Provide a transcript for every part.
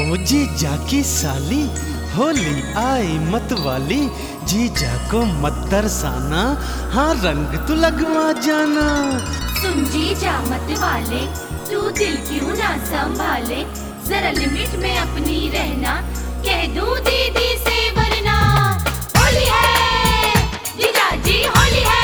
ओ जीजा की साली होली आई मत वाली, जीजा को मत तरसाना, हाँ रंग तू लगवा जाना। सुन जीजा मत वाले, तू दिल क्यों ना संभाले, जरा लिमिट में अपनी रहना, कह दूं दीदी से वरना। होली है जीजा जी होली है।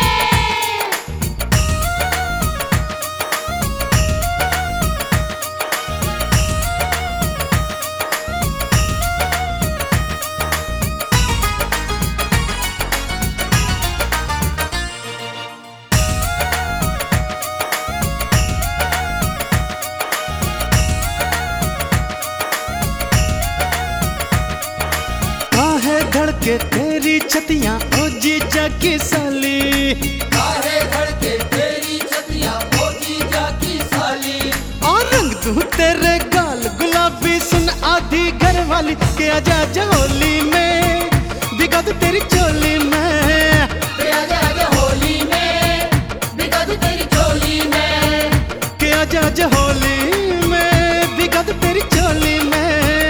धड़के तेरी छतियां ओ जीजा की साली, काहे धड़के तेरी छतियां ओ जीजा की साली। और रंग तू तेरे गाल गुलाबी, सुन आधी घर वाली के आजा होली में, बिगा दू तेरी चोली में, के आजा होली में, बिगा दू तेरी चोली में, के आजा होली में, बिगा दू तेरी चोली में।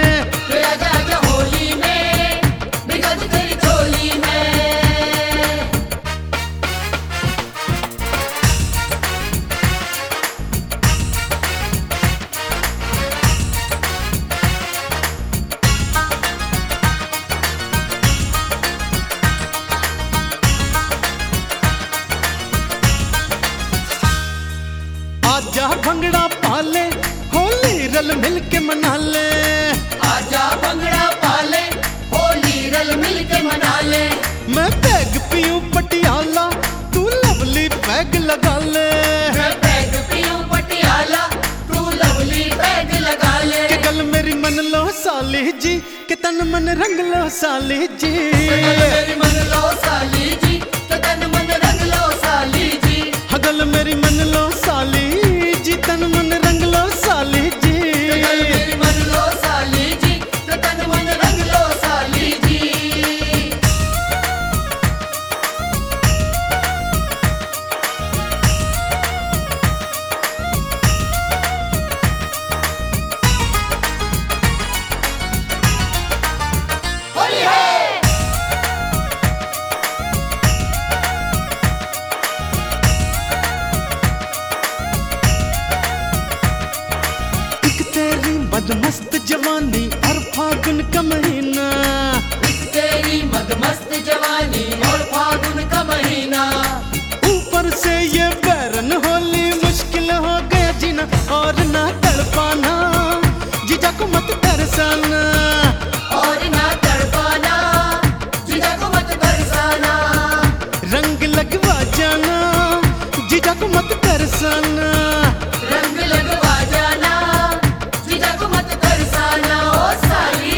आजा भंगड़ा पाले, होली रल मिल के मना ले। आजा भंगड़ा पाले, होली रल मिल के मना ले। मैं पैग पीऊं पटियाला, तू लवली पैग लगा ले। मैं पैग पीऊं पटियाला, तू लवली पैग लगा ले। के गल मेरी मन लो साली जी, के तन मन रंग लो साली जी, मेरी मन लो साली जी, के तन मन रंग लो साली जी। गल मेरी मन लो साली जी, तन मन रंग लो साली जी, मेरी मन लो साली जी, के तन मन रंग लो साली जी। होली है। मदमस्त जवानी और फागुन का महीना, तेरी मदमस्त जवानी और फागुन का महीना, ऊपर से ये बैरन होली मुश्किल हो गया जीना, और ना तड़पाना जीजा को मत तरसाना, और ना तड़पाना जीजा को मत तरसाना, रंग लगवा जाना जीजा को मत तरसाना, रंग लगवा जाना जीजा को मत तरसाना। ओ साली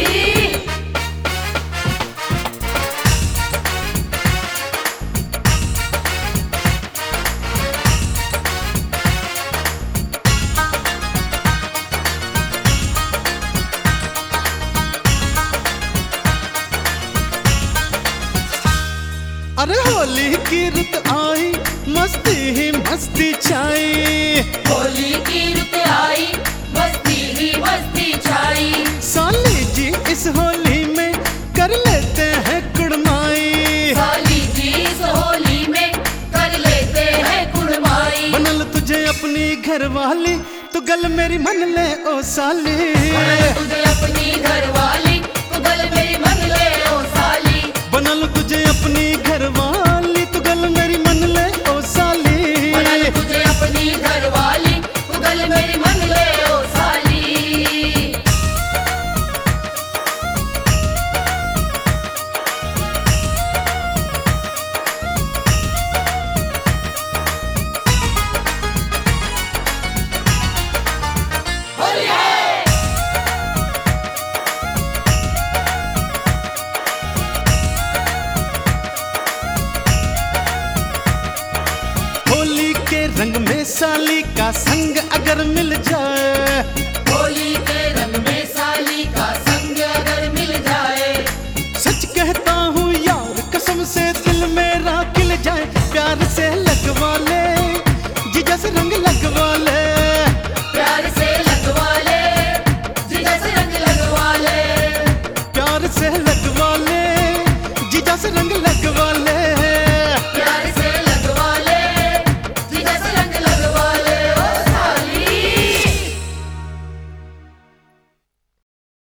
अरे होली की रुत आई, मस्ती ही मस्ती छाई, होली की रुत आई, मस्ती ही मस्ती छाई। साली जी इस होली में कर लेते हैं कुड़माई, साली जी इस होली में कर लेते हैं कुड़माई। बनल तुझे अपनी घर वाली, तो गल मेरी मन ले ओ साली, बनल तुझे अपनी घर वाली, तो गल मेरी मन ले ओ साली। बनल तुझे अपनी घर वाली, तो गल मेरी मन ले ओ साली, बनल तुझे अपनी घर वाली, तो गल मेरी मन ले ओ साली। होली है। होली के रंग में साली का संग अगर मिल जाए, होली के रंग में साली का संग अगर मिल जाए, सच कहता हूँ यार कसम से दिल मेरा खिल जाए, प्यार से लगवा ले जीजा से रंग लगवा ले, प्यार से लगवा ले जीजा से रंग रंग लगवा